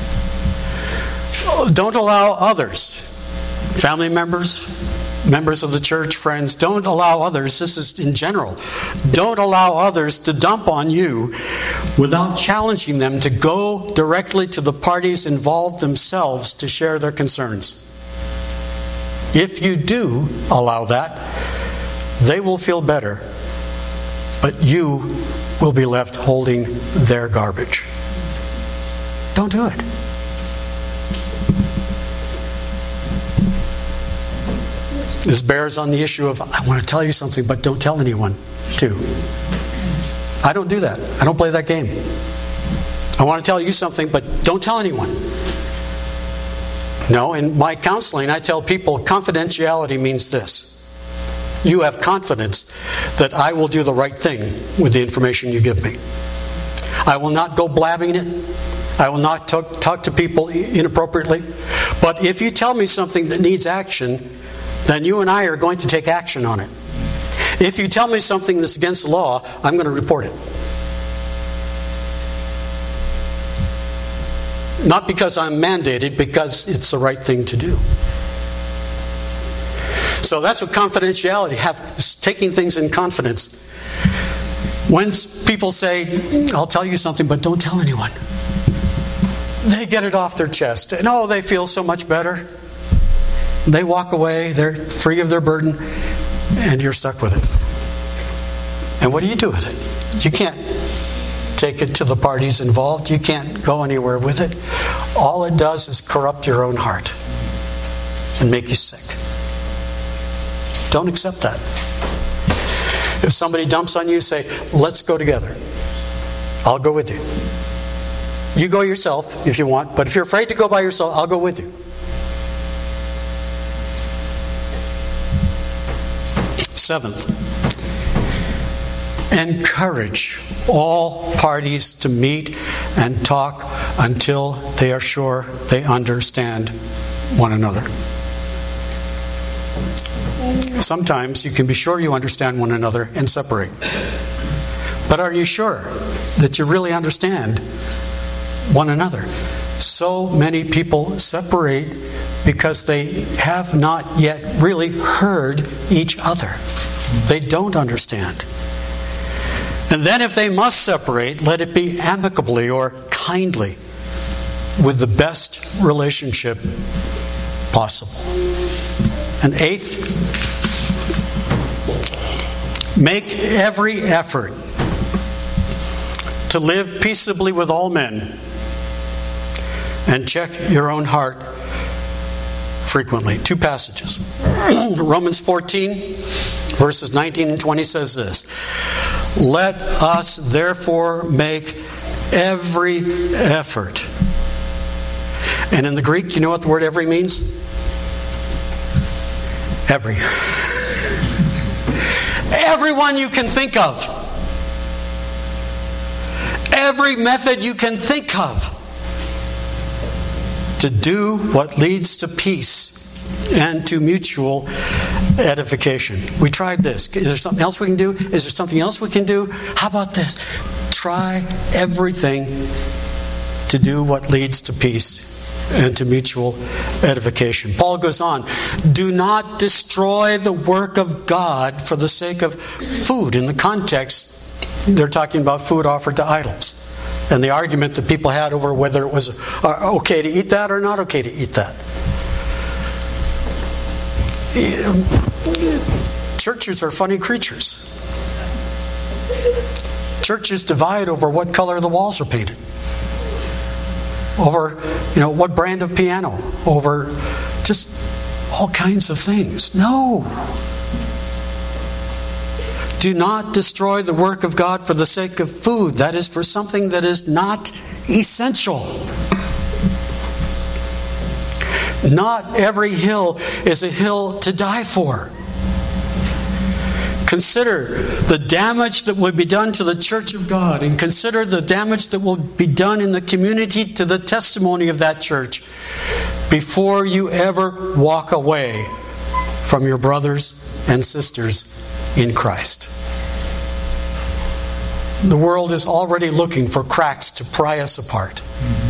don't allow others, family members, members of the church, friends, don't allow others, this is in general, don't allow others to dump on you without challenging them to go directly to the parties involved themselves to share their concerns. If you do allow that, they will feel better, but you will be left holding their garbage. Don't do it. This bears on the issue of, I want to tell you something, but don't tell anyone, too. I don't do that. I don't play that game. I want to tell you something, but don't tell anyone. No, in my counseling, I tell people confidentiality means this. You have confidence that I will do the right thing with the information you give me. I will not go blabbing it. I will not talk, talk to people inappropriately. But if you tell me something that needs action, then you and I are going to take action on it. If you tell me something that's against the law, I'm going to report it. Not because I'm mandated, because it's the right thing to do. So that's what confidentiality have, is taking things in confidence. When people say, I'll tell you something, but don't tell anyone, they get it off their chest. And oh, they feel so much better. They walk away, they're free of their burden, and you're stuck with it. And what do you do with it? You can't take it to the parties involved. You can't go anywhere with it. All it does is corrupt your own heart and make you sick. Don't accept that. If somebody dumps on you, say, let's go together. I'll go with you. You go yourself if you want, but if you're afraid to go by yourself, I'll go with you. Seventh, encourage all parties to meet and talk until they are sure they understand one another. Sometimes you can be sure you understand one another and separate. But are you sure that you really understand one another? So many people separate because they have not yet really heard each other. They don't understand. And then if they must separate, let it be amicably or kindly, with the best relationship possible. And eighth, make every effort to live peaceably with all men, and check your own heart frequently. Two passages. Romans fourteen, verses nineteen and twenty says this. Let us therefore make every effort. And in the Greek, you know what the word every means? Every. Everyone you can think of. Every method you can think of to do what leads to peace and to mutual edification. We tried this. Is there something else we can do? Is there something else we can do? How about this? Try everything to do what leads to peace and to mutual edification. Paul goes on, do not destroy the work of God for the sake of food. In the context, they're talking about food offered to idols. And the argument that people had over whether it was okay to eat that or not okay to eat that. Churches are funny creatures. Churches divide over what color the walls are painted. Over, you know, what brand of piano. Over just all kinds of things. No. Do not destroy the work of God for the sake of food. That is for something that is not essential. Not every hill is a hill to die for. Consider the damage that will be done to the church of God, and consider the damage that will be done in the community to the testimony of that church before you ever walk away from your brothers and sisters in Christ. The world is already looking for cracks to pry us apart.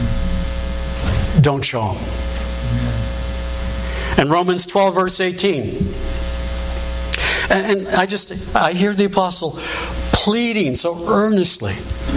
Don't show them. And Romans twelve, verse eighteen. And I just, I hear the apostle pleading so earnestly.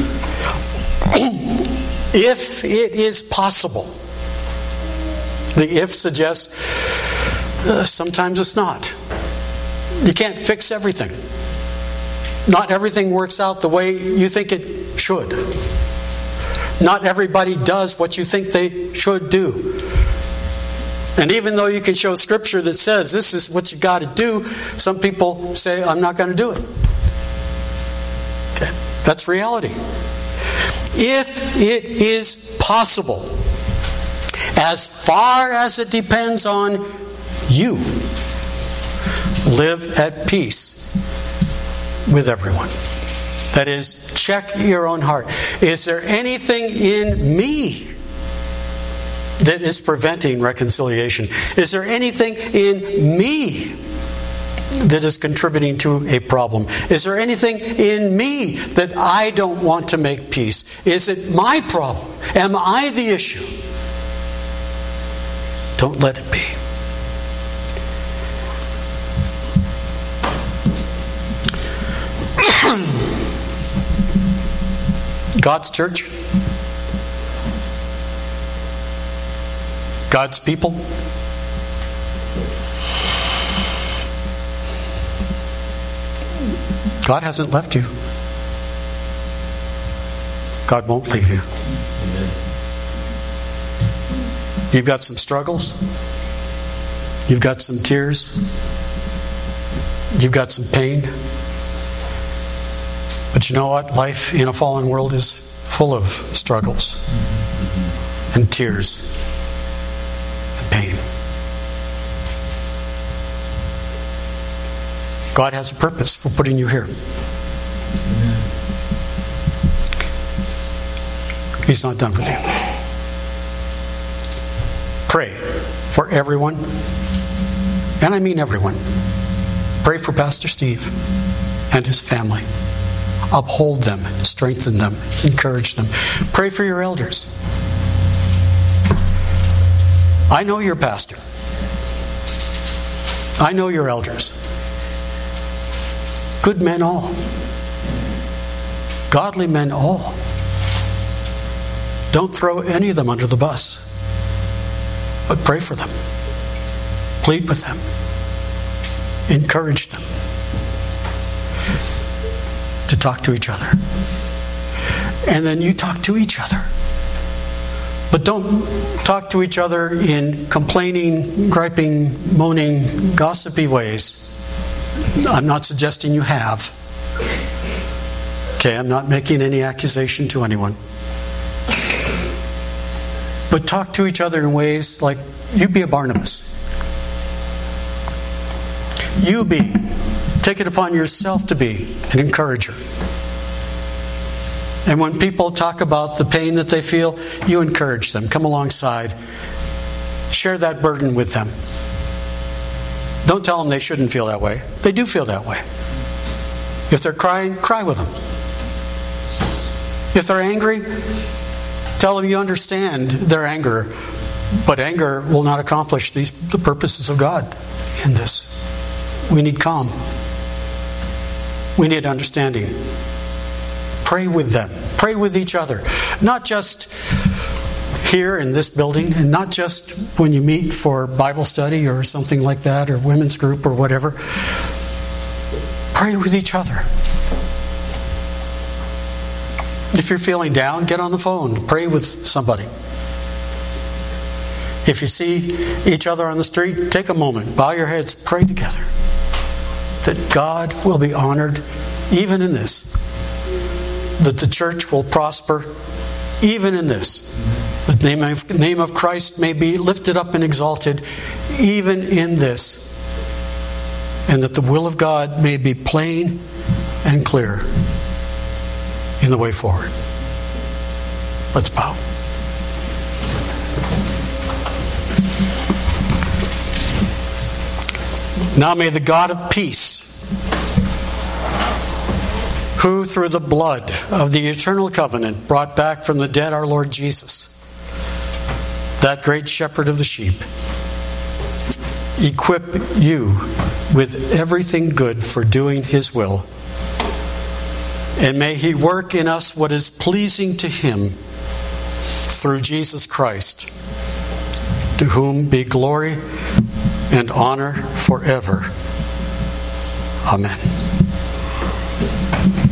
If it is possible. The if suggests uh, sometimes it's not. You can't fix everything. Not everything works out the way you think it should. Not everybody does what you think they should do. And even though you can show scripture that says this is what you got to do, some people say, I'm not going to do it. Okay. That's reality. If it is possible, as far as it depends on you, live at peace with everyone. That is, check your own heart. Is there anything in me that is preventing reconciliation? Is there anything in me that is contributing to a problem? Is there anything in me that I don't want to make peace? Is it my problem? Am I the issue? Don't let it be. God's church, God's people, God hasn't left you. God won't leave you. You've got some struggles. You've got some tears. You've got some pain. But you know what? Life in a fallen world is full of struggles and tears and pain. God has a purpose for putting you here. He's not done with you. Pray for everyone, and I mean everyone. Pray for Pastor Steve and his family. Uphold them, strengthen them, encourage them. Pray for your elders. I know your pastor. I know your elders. Good men all. Godly men all. Don't throw any of them under the bus. But pray for them. Plead with them. Encourage them to talk to each other. And then you talk to each other. But don't talk to each other in complaining, griping, moaning, gossipy ways. I'm not suggesting you have. Okay, I'm not making any accusation to anyone. But talk to each other in ways like, you be a Barnabas. You be. Take it upon yourself to be an encourager. And when people talk about the pain that they feel, you encourage them. Come alongside. Share that burden with them. Don't tell them they shouldn't feel that way. They do feel that way. If they're crying, cry with them. If they're angry, tell them you understand their anger. But anger will not accomplish these the purposes of God in this. We need calm. We need understanding. Pray with them. Pray with each other. Not just here in this building, and not just when you meet for Bible study or something like that, or women's group or whatever. Pray with each other. If you're feeling down, get on the phone. Pray with somebody. If you see each other on the street, take a moment. Bow your heads. Pray together. That God will be honored even in this. That the church will prosper even in this. The name of, name of Christ may be lifted up and exalted even in this. And that the will of God may be plain and clear in the way forward. Let's bow. Now may the God of peace, who through the blood of the eternal covenant brought back from the dead our Lord Jesus, that great shepherd of the sheep, equip you with everything good for doing his will. And may he work in us what is pleasing to him through Jesus Christ, to whom be glory and honor forever. Amen.